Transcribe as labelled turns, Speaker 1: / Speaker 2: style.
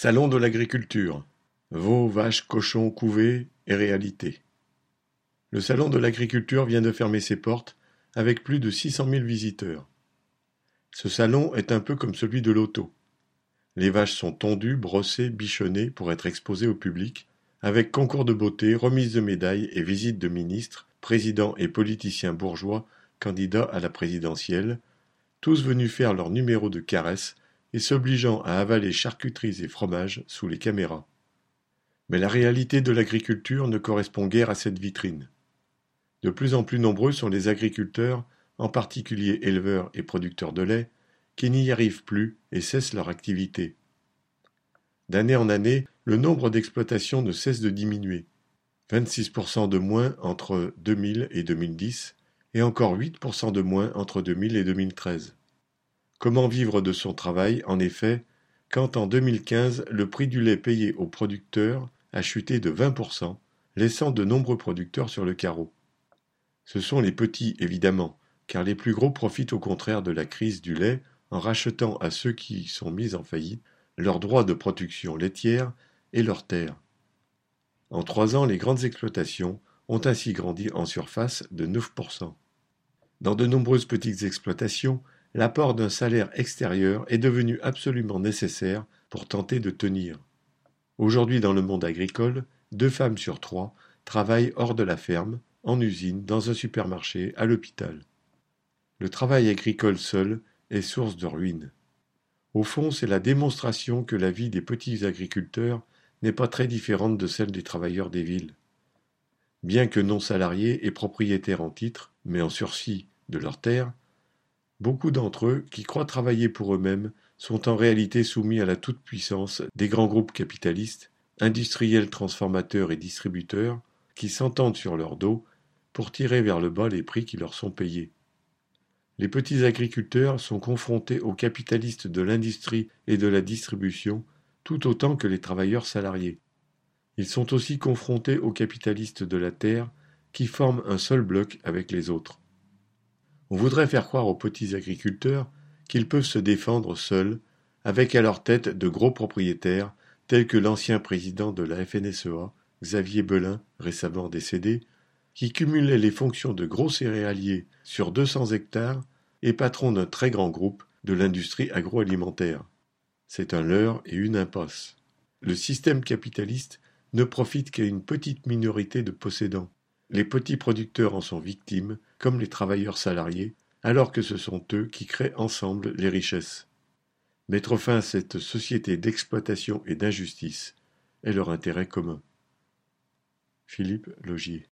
Speaker 1: Salon de l'agriculture. Veaux, vaches, cochons, couvées et réalité. Le salon de l'agriculture vient de fermer ses portes avec plus de 600 000 visiteurs. Ce salon est un peu comme celui de l'auto. Les vaches sont tondues, brossées, bichonnées pour être exposées au public, avec concours de beauté, remise de médailles et visites de ministres, présidents et politiciens bourgeois candidats à la présidentielle, tous venus faire leur numéro de caresse et s'obligeant à avaler charcuteries et fromages sous les caméras. Mais la réalité de l'agriculture ne correspond guère à cette vitrine. De plus en plus nombreux sont les agriculteurs, en particulier éleveurs et producteurs de lait, qui n'y arrivent plus et cessent leur activité. D'année en année, le nombre d'exploitations ne cesse de diminuer. 26% de moins entre 2000 et 2010, et encore 8% de moins entre 2000 et 2013. Comment vivre de son travail, en effet, quand en 2015 le prix du lait payé aux producteurs a chuté de 20%, laissant de nombreux producteurs sur le carreau. Ce sont les petits, évidemment, car les plus gros profitent au contraire de la crise du lait en rachetant à ceux qui y sont mis en faillite leurs droits de production laitière et leurs terres. En 3 ans, les grandes exploitations ont ainsi grandi en surface de 9%. Dans de nombreuses petites exploitations, l'apport d'un salaire extérieur est devenu absolument nécessaire pour tenter de tenir. Aujourd'hui, dans le monde agricole, 2 femmes sur 3 travaillent hors de la ferme, en usine, dans un supermarché, à l'hôpital. Le travail agricole seul est source de ruine. Au fond, c'est la démonstration que la vie des petits agriculteurs n'est pas très différente de celle des travailleurs des villes. Bien que non salariés et propriétaires en titre, mais en sursis de leurs terres, beaucoup d'entre eux, qui croient travailler pour eux-mêmes, sont en réalité soumis à la toute-puissance des grands groupes capitalistes, industriels transformateurs et distributeurs, qui s'entendent sur leur dos pour tirer vers le bas les prix qui leur sont payés. Les petits agriculteurs sont confrontés aux capitalistes de l'industrie et de la distribution tout autant que les travailleurs salariés. Ils sont aussi confrontés aux capitalistes de la terre qui forment un seul bloc avec les autres. On voudrait faire croire aux petits agriculteurs qu'ils peuvent se défendre seuls, avec à leur tête de gros propriétaires tels que l'ancien président de la FNSEA, Xavier Belin, récemment décédé, qui cumulait les fonctions de gros céréalier sur 200 hectares et patron d'un très grand groupe de l'industrie agroalimentaire. C'est un leurre et une impasse. Le système capitaliste ne profite qu'à une petite minorité de possédants. Les petits producteurs en sont victimes, comme les travailleurs salariés, alors que ce sont eux qui créent ensemble les richesses. Mettre fin à cette société d'exploitation et d'injustice est leur intérêt commun. Philippe Laugier.